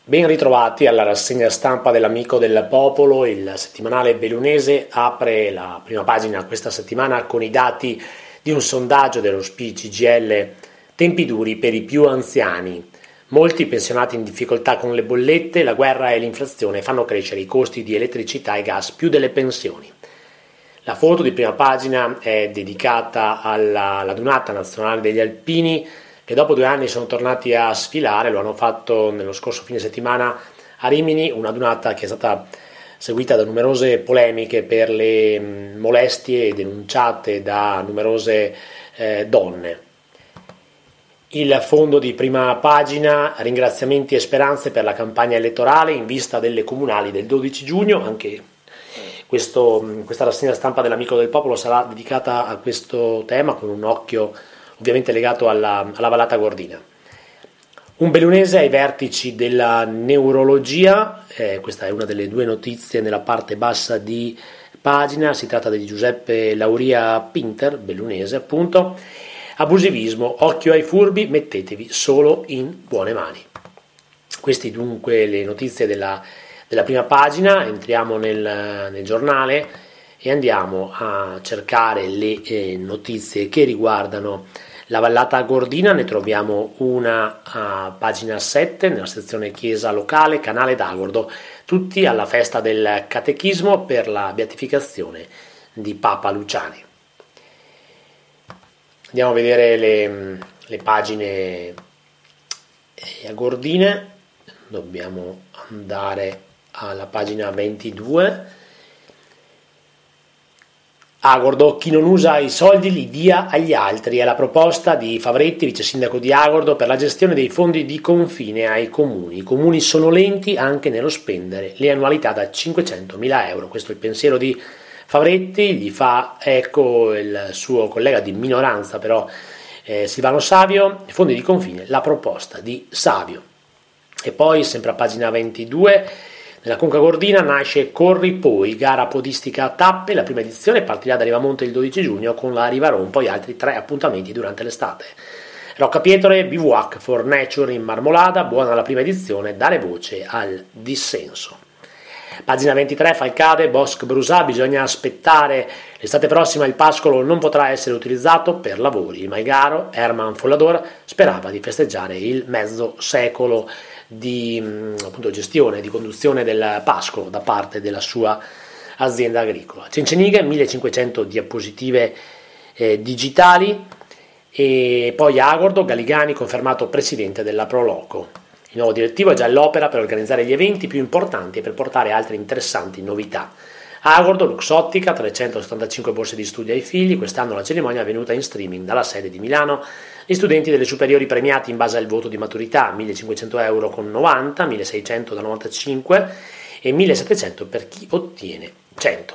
Ben ritrovati alla rassegna stampa dell'Amico del Popolo. Il settimanale bellunese apre la prima pagina questa settimana con i dati di un sondaggio dello SPI CGIL. Tempi duri per i più anziani. Molti pensionati in difficoltà con le bollette, la guerra e l'inflazione fanno crescere i costi di elettricità e gas più delle pensioni. La foto di prima pagina è dedicata alla Dunata Nazionale degli Alpini, che dopo 2 anni sono tornati a sfilare. Lo hanno fatto nello scorso fine settimana a Rimini, una dunata che è stata seguita da numerose polemiche per le molestie denunciate da numerose donne. Il fondo di prima pagina: ringraziamenti e speranze per la campagna elettorale in vista delle comunali del 12 giugno. Anche questa rassegna stampa dell'Amico del Popolo sarà dedicata a questo tema, con un occhio ovviamente legato alla Vallata Gordina. Un bellunese ai vertici della neurologia, questa è una delle 2 notizie nella parte bassa di pagina. Si tratta di Giuseppe Lauria Pinter, bellunese appunto. Abusivismo, occhio ai furbi, mettetevi solo in buone mani. Queste dunque le notizie della prima pagina. Entriamo nel giornale e andiamo a cercare le notizie che riguardano la Vallata Gordina. Ne troviamo una a pagina 7 nella sezione chiesa locale, canale d'Agordo, tutti alla festa del catechismo per la beatificazione di Papa Luciani. Andiamo a vedere le pagine agordine. Dobbiamo andare alla pagina 22. Agordo, chi non usa i soldi li dia agli altri, è la proposta di Favretti, vice sindaco di Agordo, per la gestione dei fondi di confine ai comuni. I comuni sono lenti anche nello spendere le annualità da 500.000 euro. Questo è il pensiero di Favretti. Gli fa eco il suo collega di minoranza però Silvano Savio. Fondi di confine, la proposta di Savio. E poi sempre a pagina 22, nella Conca Gordina nasce Corri Poi, gara podistica a tappe. La prima edizione partirà da Rivamonte il 12 giugno con la Rivaron, poi altri 3 appuntamenti durante l'estate. Rocca Pietre, Bivouac for Nature in Marmolada, buona la prima edizione, dare voce al dissenso. Pagina 23, Falcade, Bosc Brusà, bisogna aspettare l'estate prossima, il pascolo non potrà essere utilizzato per lavori. Il Maigaro, Herman Follador, sperava di festeggiare il mezzo secolo di appunto gestione, di conduzione del pascolo da parte della sua azienda agricola. Cencenighe, 1500 diapositive digitali. E poi Agordo, Galigani confermato presidente della Proloco. Il nuovo direttivo è già all'opera per organizzare gli eventi più importanti e per portare altre interessanti novità. Agordo, Luxottica, 375 borse di studio ai figli. Quest'anno la cerimonia è avvenuta in streaming dalla sede di Milano. Gli studenti delle superiori premiati in base al voto di maturità, 1.500 euro con 90, 1.600 da 95 e 1.700 per chi ottiene 100.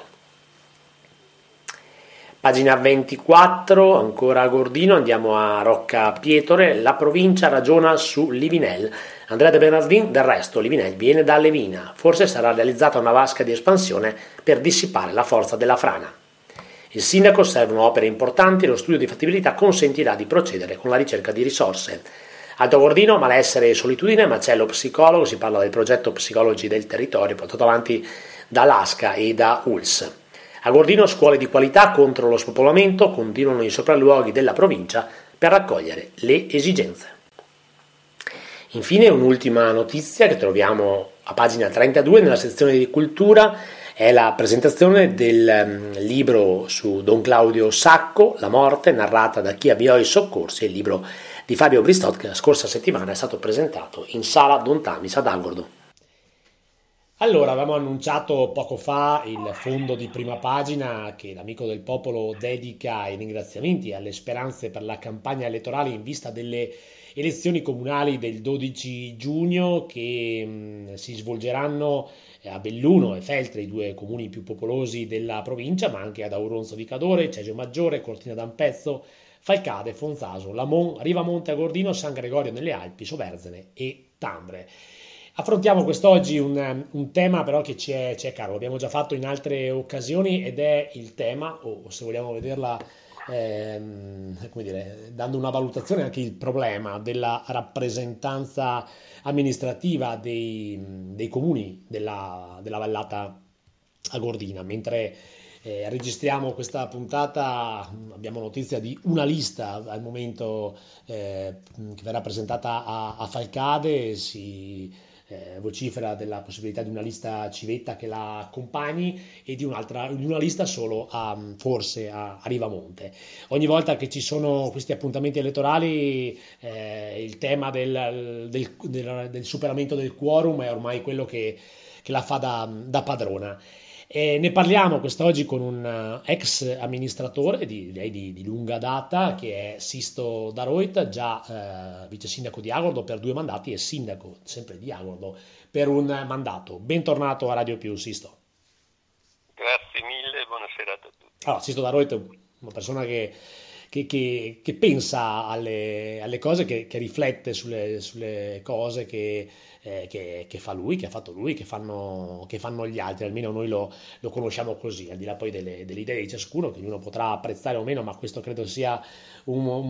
Pagina 24, ancora a Gordino, andiamo a Rocca Pietre. La provincia ragiona su Livinel. Andrea De Bernardin, del resto Livinel viene da Levina. Forse sarà realizzata una vasca di espansione per dissipare la forza della frana. Il sindaco: servono opere importanti, lo studio di fattibilità consentirà di procedere con la ricerca di risorse. Alto Gordino, malessere e solitudine, Macello psicologo, si parla del progetto Psicologi del Territorio portato avanti da Lasca e da ULS. A Gordino, scuole di qualità contro lo spopolamento, continuano i sopralluoghi della provincia per raccogliere le esigenze. Infine un'ultima notizia che troviamo a pagina 32 nella sezione di cultura. È la presentazione del libro su Don Claudio Sacco, La morte, narrata da chi avviò i soccorsi, il libro di Fabio Bristot, che la scorsa settimana è stato presentato in sala Don Tamis ad Agordo. Allora, avevamo annunciato poco fa il fondo di prima pagina che l'Amico del Popolo dedica ai ringraziamenti e alle speranze per la campagna elettorale in vista delle elezioni comunali del 12 giugno che si svolgeranno a Belluno e Feltre, i 2 comuni più popolosi della provincia, ma anche ad Auronzo di Cadore, Cesio Maggiore, Cortina d'Ampezzo, Falcade, Fonzaso, Lamon, Rivamonte a Gordino, San Gregorio nelle Alpi, Soverzene e Tambre. Affrontiamo quest'oggi un tema però che ci è caro, l'abbiamo già fatto in altre occasioni ed è il tema, o se vogliamo vederla come dire, dando una valutazione anche il problema della rappresentanza amministrativa dei comuni della vallata agordina. Mentre registriamo questa puntata, abbiamo notizia di una lista al momento che verrà presentata a Falcade. Si vocifera della possibilità di una lista civetta che la accompagni e di una lista solo forse a Rivamonte. Ogni volta che ci sono questi appuntamenti elettorali, il tema del superamento del quorum è ormai quello che la fa da padrona. Ne parliamo quest'oggi con un ex amministratore di lunga data, che è Sisto Daroit, già vice sindaco di Agordo per 2 mandati e sindaco sempre di Agordo per un mandato. Bentornato a Radio Più, Sisto. Grazie mille, buonasera a tutti. Allora, Sisto Daroit è una persona che pensa alle cose, che riflette sulle cose che fa lui, che ha fatto lui, che fanno gli altri. Almeno noi lo conosciamo così, al di là poi delle idee di ciascuno, che ognuno potrà apprezzare o meno, ma questo credo sia un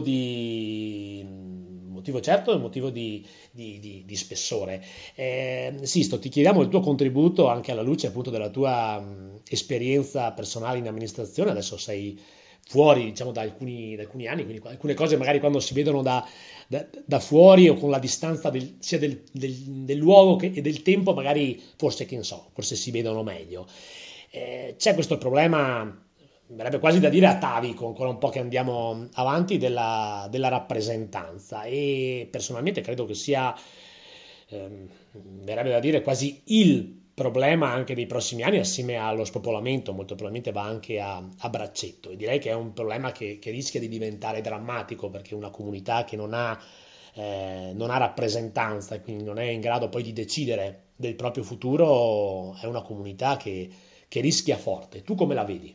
motivo certo, un motivo di spessore. Sisto, ti chiediamo il tuo contributo anche alla luce appunto della tua esperienza personale in amministrazione. Adesso sei fuori, diciamo, da alcuni anni, quindi alcune cose magari quando si vedono da fuori o con la distanza sia del luogo e del tempo, magari forse, che ne so, forse si vedono meglio. C'è questo problema, verrebbe quasi da dire atavico, ancora un po' che andiamo avanti, della rappresentanza, e personalmente credo che sia, verrebbe da dire, quasi il problema anche dei prossimi anni, assieme allo spopolamento. Molto probabilmente va anche a braccetto, e direi che è un problema che rischia di diventare drammatico, perché una comunità che non ha rappresentanza e quindi non è in grado poi di decidere del proprio futuro è una comunità che rischia forte. Tu come la vedi?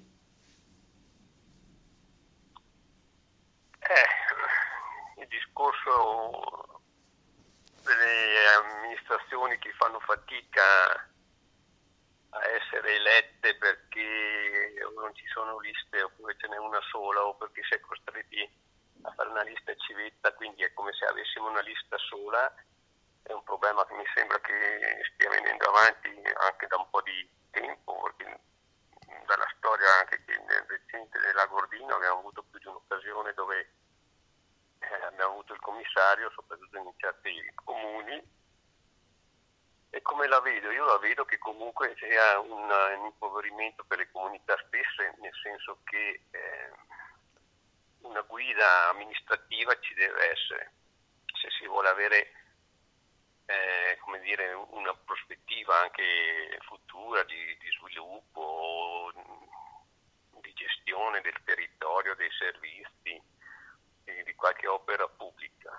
Il discorso delle amministrazioni che fanno fatica a essere elette perché non ci sono liste oppure ce n'è una sola o perché si è costretti a fare una lista civetta, quindi è come se avessimo una lista sola, è un problema che mi sembra che stia venendo avanti anche da un po' di tempo, perché dalla storia anche recente dell'Agordino abbiamo avuto più di un'occasione dove abbiamo avuto il commissario, soprattutto in certi comuni. E come la vedo? Io la vedo che comunque sia un impoverimento per le comunità stesse, nel senso che una guida amministrativa ci deve essere, se si vuole avere come dire, una prospettiva anche futura di sviluppo, di gestione del territorio, dei servizi, di qualche opera pubblica.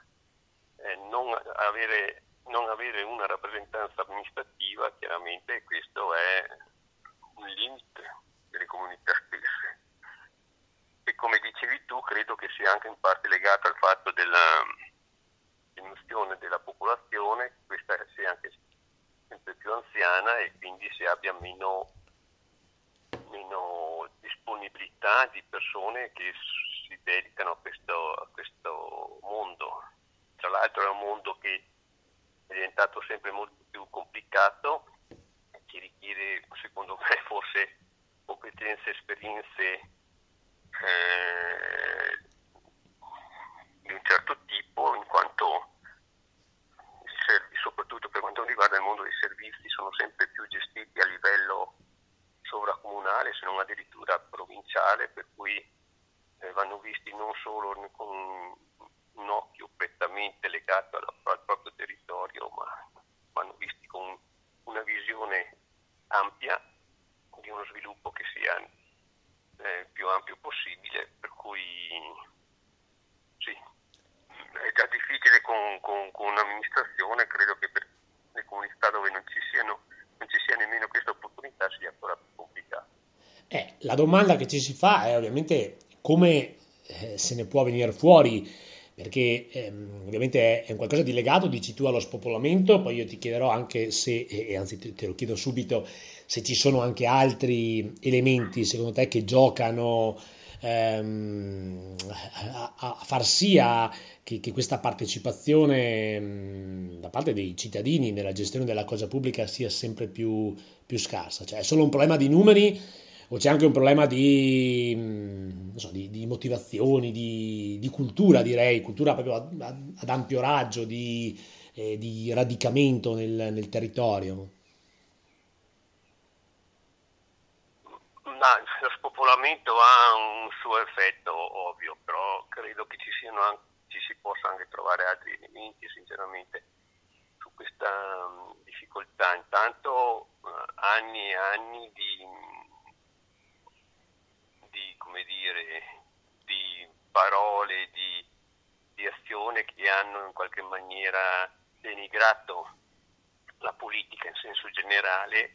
Non avere una rappresentanza amministrativa, chiaramente questo è un limite delle comunità stesse. E come dicevi tu, credo che sia anche in parte legato al fatto della diminuzione della popolazione, questa sia anche sempre più anziana e quindi si abbia meno disponibilità di persone che si dedicano a questo mondo. Tra l'altro è un mondo che è diventato sempre molto più complicato, che richiede, secondo me, forse competenze, esperienze di un certo tipo, in quanto soprattutto per quanto riguarda il mondo dei servizi, sono sempre più gestiti a livello sovracomunale, se non addirittura provinciale, per cui vanno visti non solo con un occhio prettamente legato al proprio territorio, ma vanno visti con una visione ampia di uno sviluppo che sia più ampio possibile, per cui sì, è già difficile con un'amministrazione, credo che per le comunità dove non ci sia nemmeno questa opportunità sia ancora più complicato. La domanda che ci si fa è ovviamente come se ne può venire fuori, perché ovviamente è un qualcosa di legato, dici tu, allo spopolamento. Poi io ti chiederò anche se, e anzi te lo chiedo subito, se ci sono anche altri elementi secondo te che giocano a far sì che questa partecipazione da parte dei cittadini nella gestione della cosa pubblica sia sempre più scarsa? Cioè, è solo un problema di numeri o c'è anche un problema non so, di motivazioni, di cultura, direi, cultura proprio ad ampio raggio, di radicamento nel territorio? Ma lo spopolamento ha un suo effetto ovvio, però credo che ci si possa anche trovare altri elementi, sinceramente, su questa difficoltà. Intanto anni e anni come dire, di parole, di azione che hanno in qualche maniera denigrato la politica in senso generale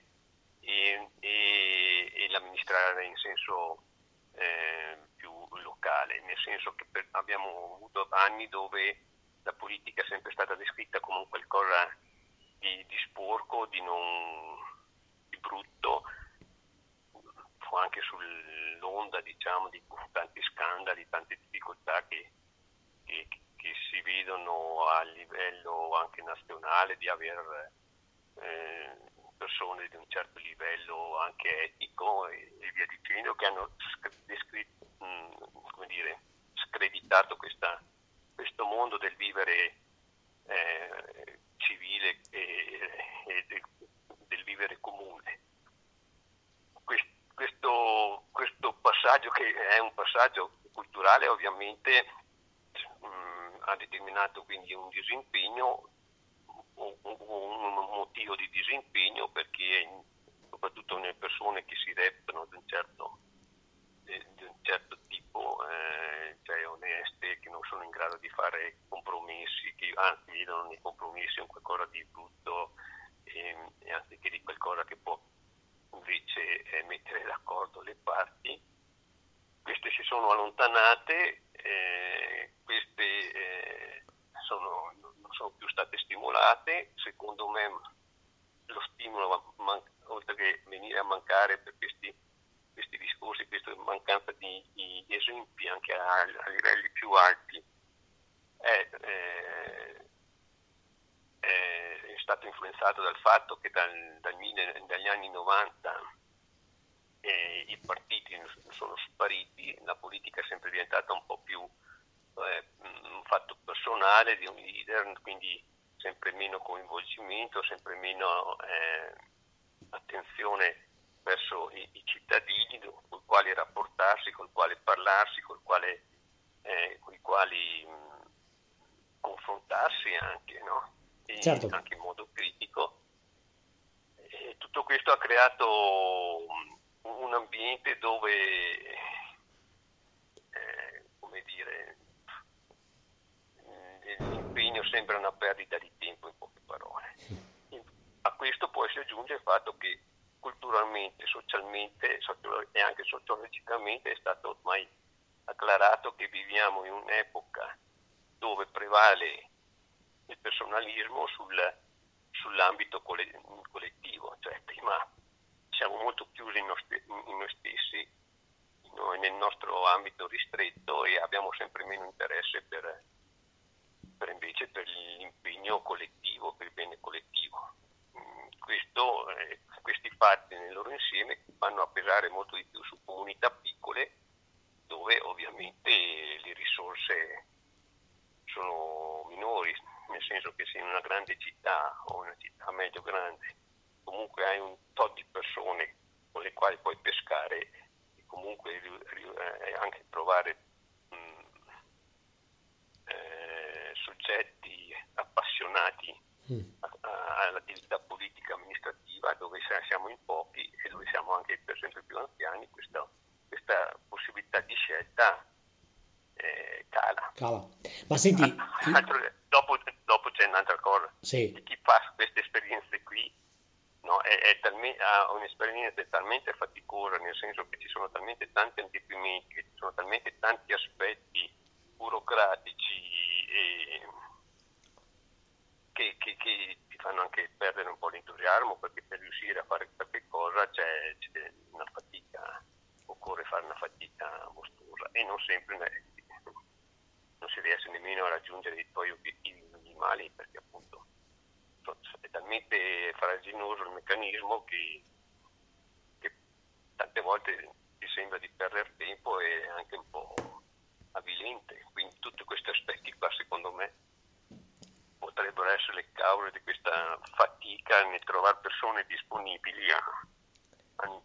e l'amministrare in senso più locale, nel senso che abbiamo avuto anni dove la politica è sempre stata descritta come un qualcosa di sporco, di brutto, fu anche sull'onda, diciamo, di tanti scandali, tante difficoltà che si vedono a livello anche nazionale, di aver persone di un certo livello anche etico e via dicendo, che hanno come dire, screditato questo mondo del vivere civile e del vivere comune. Questo passaggio, che è un passaggio culturale, ovviamente ha determinato quindi un disimpegno, un motivo di disimpegno, perché soprattutto nelle persone che si reputano di un certo tipo, cioè oneste, che non sono in grado di fare compromessi, che anzi vedono nei compromessi un qualcosa di brutto e anziché di qualcosa che può invece mettere d'accordo le parti. Queste si sono allontanate, queste non sono più state stimolate. Secondo me lo stimolo, oltre che venire a mancare per questi discorsi, questa mancanza di esempi anche a livelli più alti, è stato influenzato dal fatto che dagli anni 90 i partiti sono spariti, la politica è sempre diventata un po' più un fatto personale di un leader, quindi sempre meno coinvolgimento, sempre meno attenzione verso i cittadini, con i quali rapportarsi, con i quali parlarsi, con i quali confrontarsi anche, no? E Certo. anche in modo critico. E tutto questo ha creato un ambiente dove, come dire, l'impegno sembra una perdita di tempo, in poche parole. A questo poi si aggiunge il fatto che culturalmente, socialmente e anche sociologicamente è stato ormai acclarato che viviamo in un'epoca dove prevale il personalismo sull'ambito collettivo, cioè prima siamo molto chiusi in noi stessi, noi nel nostro ambito ristretto, e abbiamo sempre meno interesse invece per l'impegno collettivo, per il bene collettivo. Questi fatti nel loro insieme vanno a pesare molto di più su comunità piccole, dove ovviamente le risorse sono minori, nel senso che se in una grande città o una città medio grande comunque hai un tot di persone con le quali puoi pescare e comunque anche trovare soggetti appassionati all'attività politica amministrativa, dove siamo in pochi e dove siamo anche per esempio più anziani, questa possibilità di scelta cala. Ma senti, Dopo c'è un'altra cosa, sì. chi fa queste esperienze qui, no, ha un'esperienza talmente faticosa, nel senso che ci sono talmente tanti adempimenti, ci sono talmente tanti aspetti burocratici che ti fanno anche perdere un po' l'entusiasmo, perché per riuscire a fare qualche cosa c'è una fatica, occorre fare una fatica mostruosa. sempre, non si riesce nemmeno a raggiungere i tuoi obiettivi minimali, perché appunto è talmente farraginoso il meccanismo che tante volte ti sembra di perdere tempo e anche un po' avvilente. Quindi tutti questi aspetti qua, secondo me, potrebbero essere le cause di questa fatica nel trovare persone disponibili a un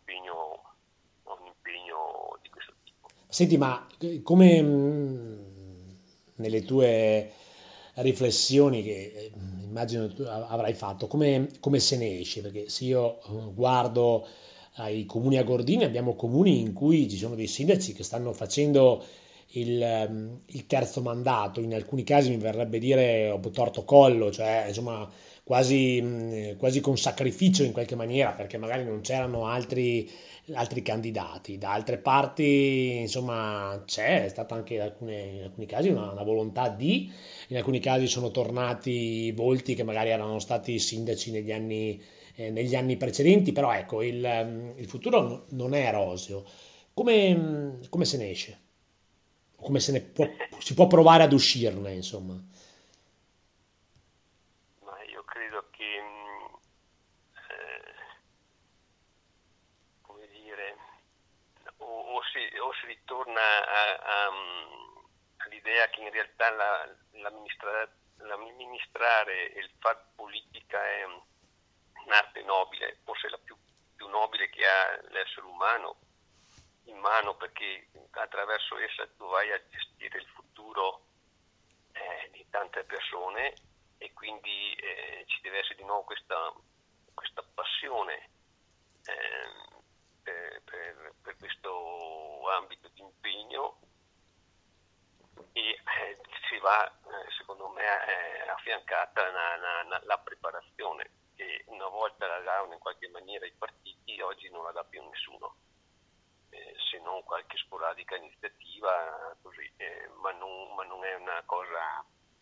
impegno di questo tipo. Senti, ma come nelle tue riflessioni che immagino tu avrai fatto, come se ne esce? Perché se io guardo ai comuni agordini, abbiamo comuni in cui ci sono dei sindaci che stanno facendo il terzo mandato, in alcuni casi mi verrebbe dire torto collo, cioè insomma quasi con sacrificio in qualche maniera, perché magari non c'erano altri candidati. Da altre parti, insomma, è stata anche in alcuni casi una volontà in alcuni casi sono tornati volti che magari erano stati sindaci negli anni precedenti, però ecco, il futuro non è roseo. Come se ne esce? Come si può provare ad uscirne, insomma. Ma io credo che, come dire, o si ritorna all'idea che in realtà l'amministrare e il far politica è un'arte nobile, forse la più nobile che ha l'essere umano in mano, perché attraverso essa tu vai a gestire il futuro di tante persone, e quindi ci deve essere di nuovo questa passione per questo ambito di impegno, e si va, secondo me, affiancata la preparazione, che una volta la davano in qualche maniera i partiti, oggi non la dà più nessuno, se non qualche sporadica iniziativa così, ma non è una cosa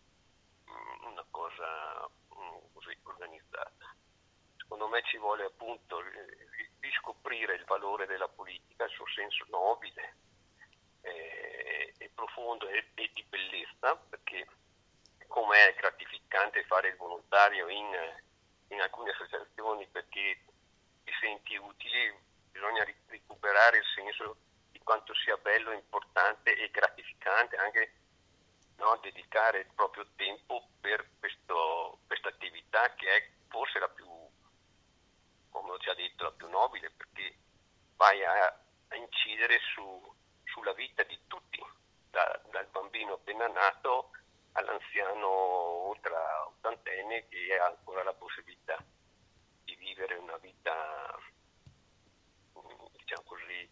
così organizzata. Secondo me ci vuole appunto riscoprire il valore della politica, il suo senso nobile e profondo e di bellezza, perché come è gratificante fare il volontario in alcune associazioni perché ti senti utile, bisogna recuperare il senso di quanto sia bello, importante e gratificante anche, no, dedicare il proprio tempo per questa attività, che è forse la più, come ho già detto, la più nobile, perché vai a incidere sulla vita di tutti, dal bambino appena nato all'anziano ultra ottantenne che ha ancora la possibilità di vivere una vita, diciamo così,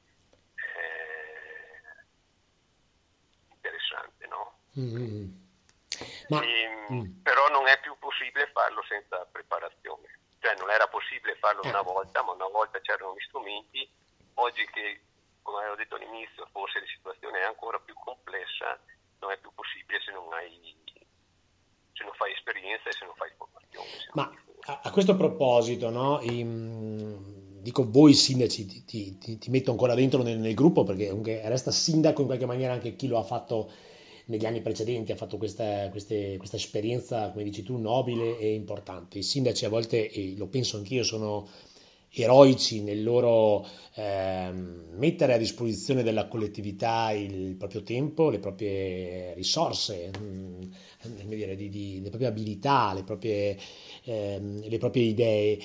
interessante, no? Mm. Ma Però non è più possibile farlo senza preparazione, cioè non era possibile farlo eh, una volta, ma una volta c'erano gli strumenti. Oggi che, come avevo detto all'inizio, forse la situazione è ancora più complessa, non è più possibile se non fai esperienza e se non fai formazione, se non ma ti formi. a questo proposito, no, dico voi sindaci, ti metto ancora dentro nel gruppo perché comunque resta sindaco in qualche maniera anche chi lo ha fatto negli anni precedenti, ha fatto questa esperienza, come dici tu, nobile e importante. I sindaci a volte, e lo penso anch'io, sono eroici nel loro mettere a disposizione della collettività il proprio tempo, le proprie risorse, come dire, le proprie abilità, le proprie idee.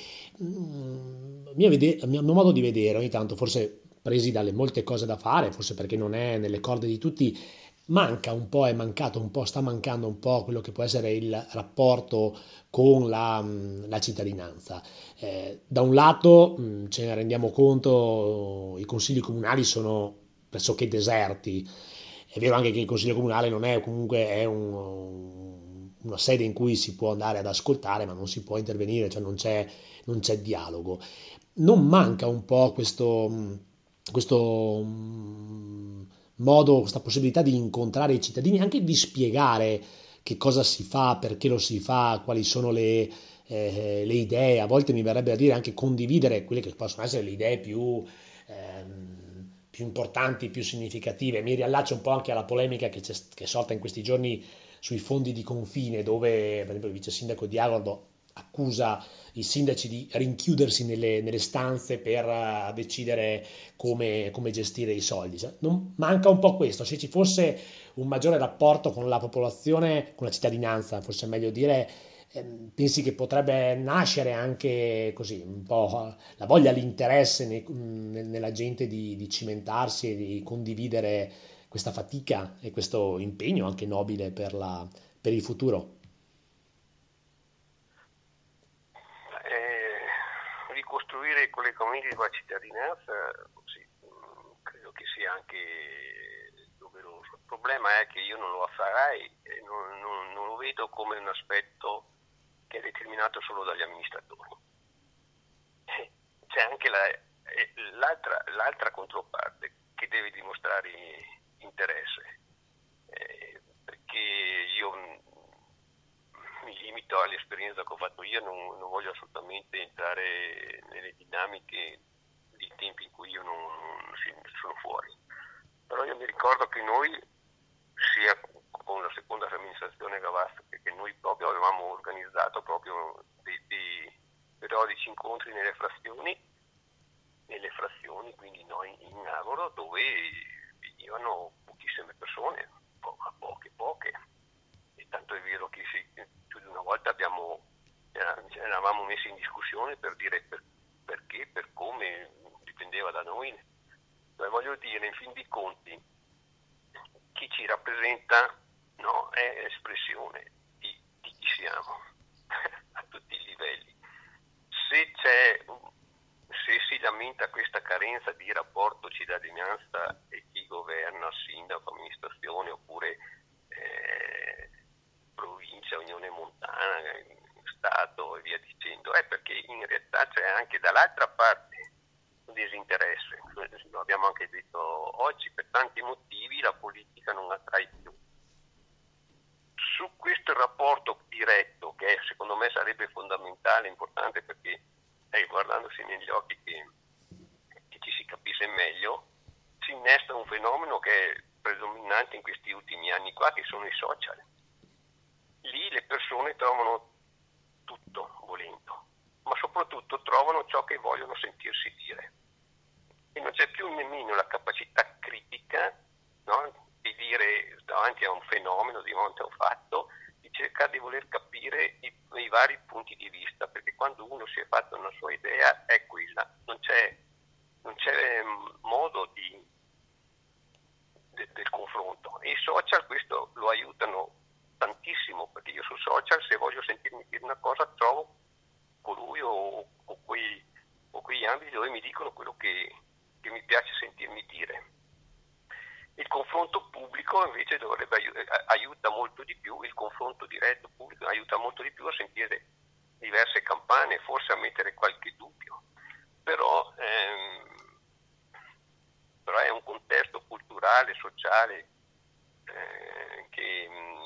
A mio modo di vedere, ogni tanto, forse presi dalle molte cose da fare, forse perché non è nelle corde di tutti, manca un po', è mancato un po', sta mancando un po' quello che può essere il rapporto con la cittadinanza. Da un lato, ce ne rendiamo conto, i consigli comunali sono pressoché deserti. È vero anche che il consiglio comunale non è comunque è una sede in cui si può andare ad ascoltare, ma non si può intervenire, cioè non c'è dialogo. Non manca un po' questo modo, questa possibilità di incontrare i cittadini, anche di spiegare che cosa si fa, perché lo si fa, quali sono le idee, a volte mi verrebbe a dire anche condividere quelle che possono essere le idee più più importanti, più significative. Mi riallaccio un po' anche alla polemica che è sorta in questi giorni sui fondi di confine, dove per esempio il vice sindaco di Agordo accusa i sindaci di rinchiudersi nelle stanze per decidere come gestire i soldi. Cioè, manca un po' questo, se ci fosse un maggiore rapporto con la popolazione, con la cittadinanza, forse è meglio dire, pensi che potrebbe nascere anche così un po' la voglia, l'interesse nella gente di cimentarsi e di condividere questa fatica e questo impegno anche nobile per il futuro? Ricostruire i collegamenti con la cittadinanza, sì, credo che sia anche doveroso. Il problema è che io non lo farei e non lo vedo come un aspetto che è determinato solo dagli amministratori. C'è anche l'altra controparte che deve dimostrare interesse, perché io mi limito all'esperienza che ho fatto io, non voglio assolutamente entrare nelle dinamiche di tempi in cui io non sono fuori. Però io mi ricordo che noi, sia con la seconda amministrazione Gavassi, che noi proprio avevamo organizzato proprio dei periodici incontri nelle frazioni, quindi noi in Agoro, dove venivano pochissime persone, poche. E tanto è vero che più di una volta ci eravamo messi in discussione per dire perché, per come, dipendeva da noi. Cioè, voglio dire, in fin dei conti, chi ci rappresenta, no, è espressione di chi siamo a tutti i livelli. Se si lamenta questa carenza di rapporto cittadinanza e chi governa, sindaco, amministrazione oppure provincia, Unione Montana, Stato e via dicendo, è perché in realtà c'è anche dall'altra parte un disinteresse. Lo abbiamo anche detto oggi, per tanti motivi la politica non attrae più. Su questo rapporto diretto, che secondo me sarebbe fondamentale, importante, perché guardandosi negli occhi che ci si capisce meglio, si innesta un fenomeno che è predominante in questi ultimi anni qua, che sono i social. Lì le persone trovano tutto volendo, ma soprattutto trovano ciò che vogliono sentirsi dire. E non c'è più nemmeno la capacità critica, no, di dire davanti a un fenomeno, davanti a un fatto, di cercare di voler capire i vari punti di vista, perché quando uno si è fatto una sua idea è quella, non c'è modo del confronto. E i social questo lo aiutano tantissimo, perché io su social, se voglio sentirmi dire una cosa, trovo colui o quegli ambiti dove mi dicono quello che mi piace sentirmi dire. Il confronto pubblico invece aiuta molto di più, il confronto diretto pubblico aiuta molto di più a sentire diverse campane, forse a mettere qualche dubbio, però è un contesto culturale, sociale che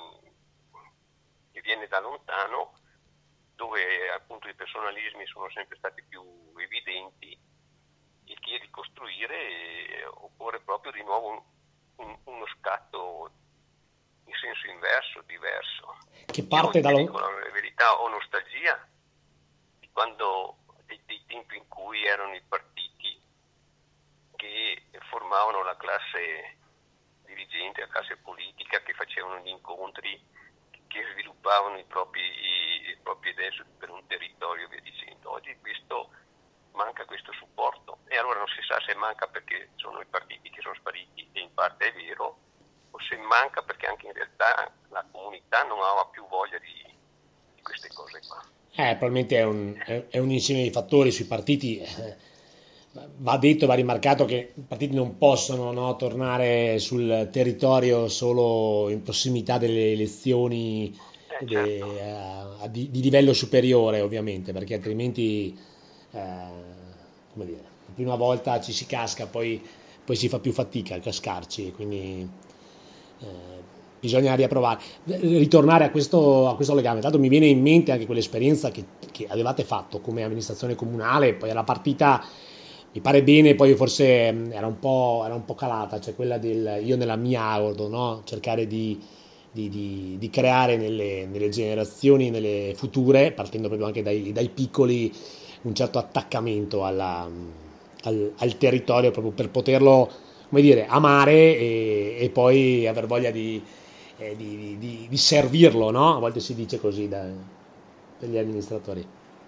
viene da lontano, dove appunto i personalismi sono sempre stati più evidenti, e che ricostruire occorre proprio di nuovo uno scatto in senso inverso, diverso. Che parte da dico la verità, ho nostalgia di quando dei tempi in cui erano i partiti che formavano la classe dirigente, la classe politica, che facevano gli incontri, che sviluppavano le proprie idee per un territorio, via dicendo. Oggi manca questo supporto, e allora non si sa se manca perché sono i partiti che sono spariti, e in parte è vero, o se manca perché anche in realtà la comunità non aveva più voglia di queste cose qua. Probabilmente è un insieme di fattori sui partiti. Va detto, va rimarcato che i partiti non possono, no, tornare sul territorio solo in prossimità delle elezioni Certo. di livello superiore, ovviamente, perché altrimenti, come dire, la prima volta ci si casca, poi si fa più fatica a cascarci, quindi bisogna riapprovare, ritornare a questo legame. Tanto mi viene in mente anche quell'esperienza che avevate fatto come amministrazione comunale, poi alla partita Mi pare bene, poi forse era un po' calata, cioè quella del io nella mia auto, no? Cercare di creare nelle generazioni, nelle future, partendo proprio anche dai piccoli, un certo attaccamento al territorio proprio per poterlo, come dire, amare e poi aver voglia di servirlo, no? A volte si dice così per gli amministratori.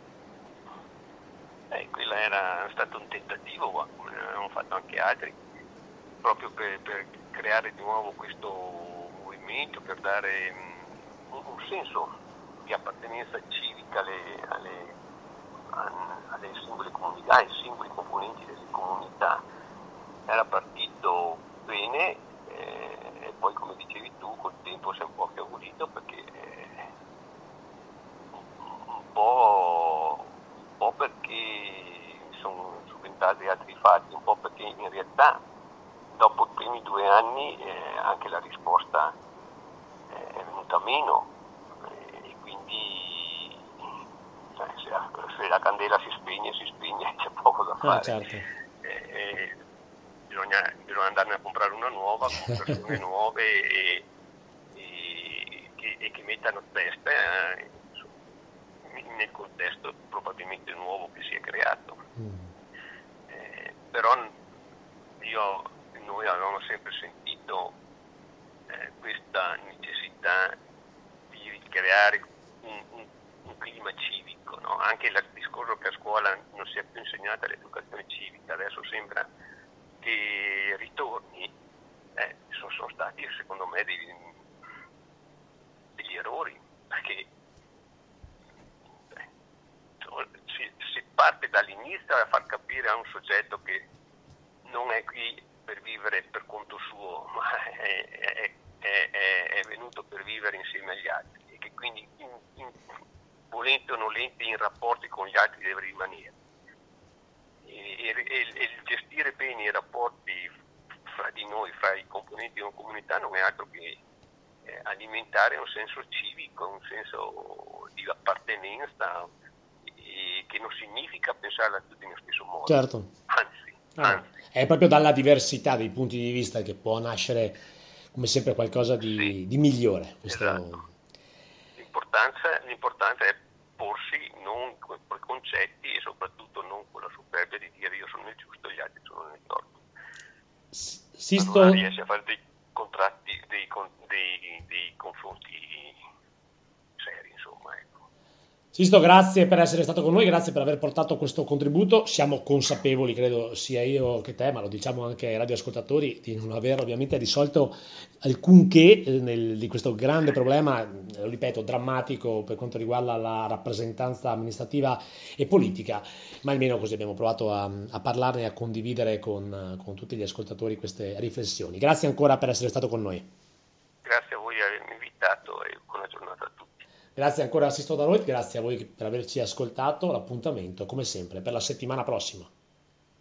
Quello era stato un tentativo, ma come ne avevamo fatto anche altri, proprio per creare di nuovo questo movimento, per dare un senso di appartenenza civica alle singole comunità, ai singoli componenti delle comunità. Era partito bene e poi, come dicevi tu, col tempo si è un po' affievolito perché un po' perché sono subentrati altri fatti, un po' perché in realtà dopo i primi 2 anni anche la risposta è venuta meno e quindi se la candela si spegne, c'è poco da fare. Certo. Bisogna andarne a comprare una nuova con persone nuove e che mettano testa nel contesto probabilmente nuovo che si è creato. Però noi avevamo sempre sentito questa necessità di ricreare un clima civico, no? Anche il discorso che a scuola non si è più insegnata l'educazione civica, adesso sembra che ritorni, sono stati secondo me degli errori, perché si parte dall'inizio a far capire a un soggetto che non è qui per vivere per conto suo, ma è venuto per vivere insieme agli altri e che quindi volente o nolente in rapporti con gli altri deve rimanere. E il gestire bene i rapporti fra di noi, fra i componenti di una comunità, non è altro che alimentare un senso civico, un senso di appartenenza, che non significa pensare a tutti nello stesso modo. Certo. Anzi. È proprio dalla diversità dei punti di vista che può nascere, come sempre, qualcosa di migliore. Esatto. L'importante è porsi non con preconcetti e soprattutto non con la superbia di dire io sono nel giusto e gli altri sono nel torto. Allora riesci a fare dei contratti, dei confronti seri, insomma, ecco. Sisto, grazie per essere stato con noi, grazie per aver portato questo contributo. Siamo consapevoli, credo sia io che te, ma lo diciamo anche ai radioascoltatori, di non aver ovviamente risolto alcunché di questo grande problema, lo ripeto, drammatico per quanto riguarda la rappresentanza amministrativa e politica, ma almeno così abbiamo provato a parlarne e a condividere con tutti gli ascoltatori queste riflessioni. Grazie ancora per essere stato con noi. Grazie a voi di avermi invitato e buona giornata a tutti. Grazie ancora a Sisto da noi, grazie a voi per averci ascoltato. L'appuntamento, come sempre, per la settimana prossima.